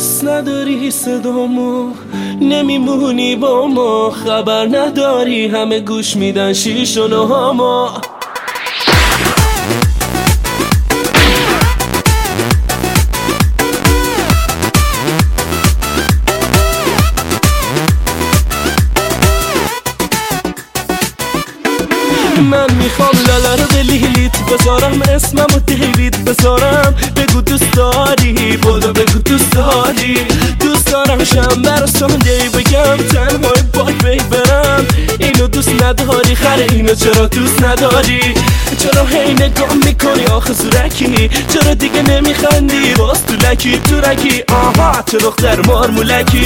دوست نداری صدامو، نمیمونی با ما، خبر نداری همه گوش میدن شیش و نهامو. من میخوام لالا رو به لیلیت بذارم، اسممو دیوید بذارم، بگو دوست داری، بودو بگو دوست داری. دوست دارم شنبه رو ساندی بگم، تنهای باک بی برم. اینو دوست نداری خره، اینو چرا دوست نداری؟ چرا هی نگاه میکنی آخه زورکی؟ چرا دیگه نمیخندی باز تو لکی تو رکی؟ آها چه دختر مارمولکی.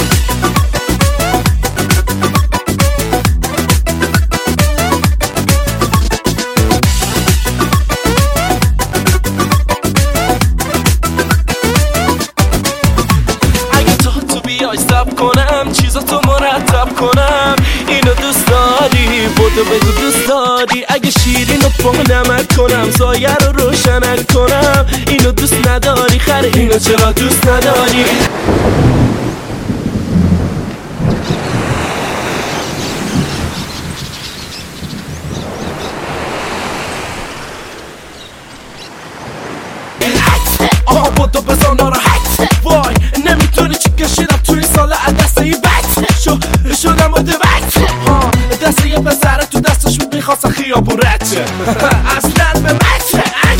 کنم چیزاتو مرتب کنم، اینو دوست داری، بودو بگو دوست داری. اگه شیرینو با نمک کنم، سایه رو روشنک کنم، اینو دوست نداری خره، اینو چرا دوست نداری؟ آها بودو بزار ناراحت، وای نمیتونی چی کشیدم توی سال دسته ی بد شدم مدوت. دسته یه پسره تو دستش بود میخواستن خیابون رد شه، اصلا به مچه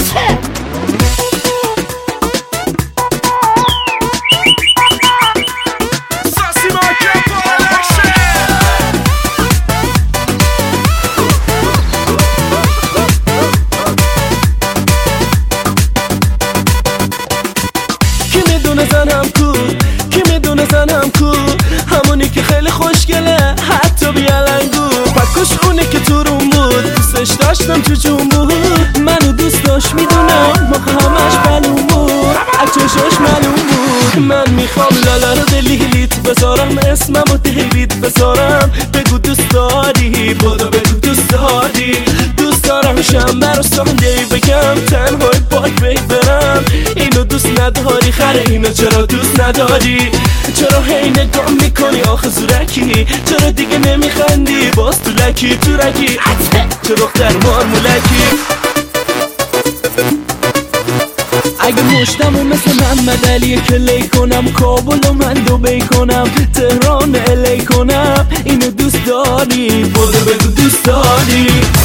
زنم کو، همونی که خیلی خوشگله حتی بیالنگو. پکوش اونی که تو روم بود، دوستش داشتم تو جون بود. منو دوست داشت میدونم موقع همش بلوم بود، از چشاش معلوم بود. من میخوام لالا رو به لیلیت بذارم، اسممو دیوید بذارم، بگو دوست داری، بودو بگو دوست داری. دوست دارم شنبه رو ساندی بگم، تنهای باک بی برم. اینو دوست نداری خره، اینو چرا دوست نداری؟ چرا هی نگاه میکنی آخه زورکی؟ چرا دیگه نمیخندی باز تو لکی تو رکی؟ چه دختر مارمولکی. اگه مشتمو مثل محمد علی کلی کنم، کابل و من دبی کنم، تهران الی کنم، اینو دوست داری، بودو بگو دوست داری.